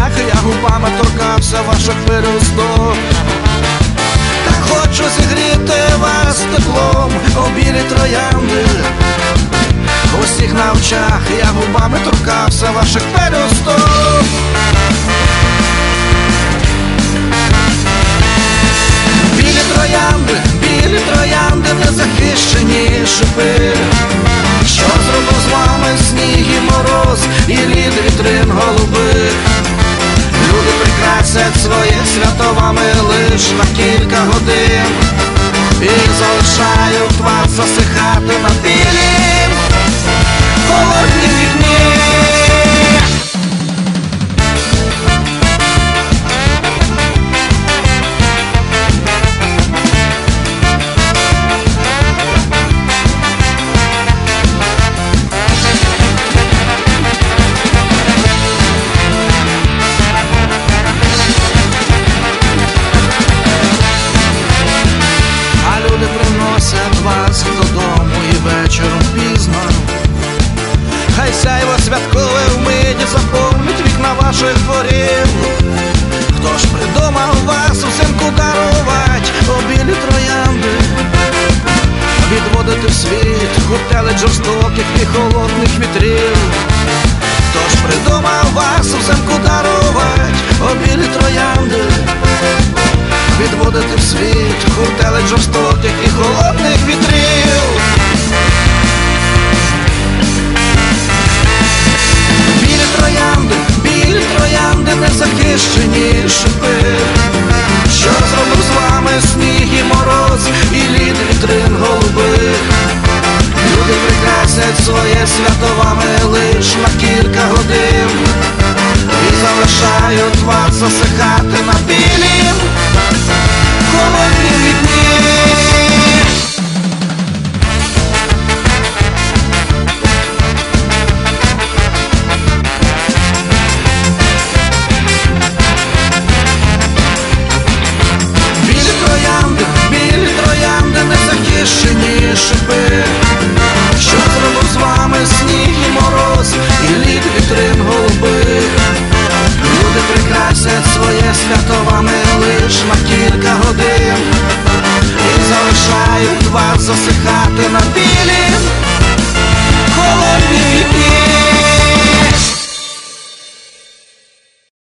очах я губами торкався ваших пелюсток. Та хочу зігріти вас теплом, о білі троянди. Усіх на очах я губами торкався ваших пелюсток. Білі троянди, незахищені шипи. Що зробив з вами сніг і мороз, і лід вітрин голубих? Люди прикрасять своє свято вами лиш на кілька годин і залишають вас засихати на білім холоднім вікні. Вас додому і вечором пізно. Хай сяйво святкове вмиті заповнить вікна ваших дворів. Хто ж придумав вас взимку дарувать, о білі троянди? Відводити в світ гуртелець жорстоких і холодних вітрів. Хто ж придумав вас взимку дарувать, о білі троянди? Відводити в світ гуртелець жорстоких і холодних вітрів. Білі троянди, незахищені шипи. Що зробив з вами сніг і мороз, і лід вітрин голубих? Люди прикрасять своє свято вами лиш на кілька годин і залишають вас засихати на білі